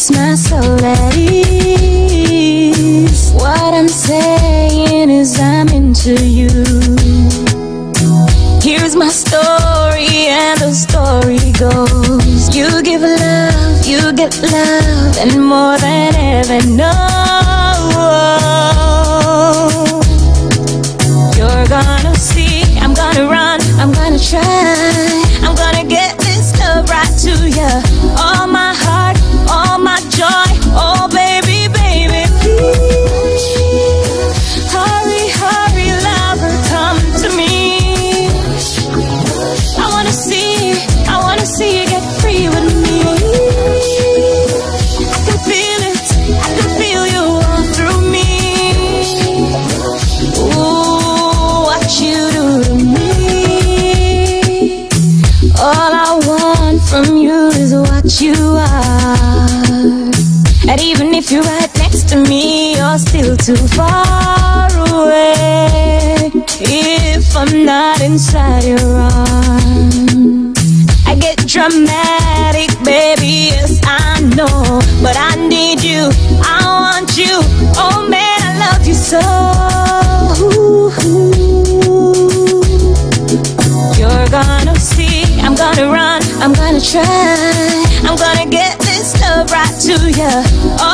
puts my soul at ease. What I'm saying is I'm into you. Here's my story and the story goes: you give love, you get love, and more than ever know. You're gonna see, I'm gonna run, I'm gonna try, I'm gonna get this love right to you. All my heart, all my joy, oh baby, baby, please. Hurry, hurry, lover, come to me. I wanna see you get free with me. I can feel it, I can feel you all through me. Ooh, what you do to me. All I want from you is what you are. And even if you're right next to me, you're still too far away. If I'm not inside your arms, I get dramatic, baby, yes I know. But I need you, I want you, oh man, I love you so. You're gonna see, I'm gonna run, I'm gonna try, I'm gonna get this love right to you.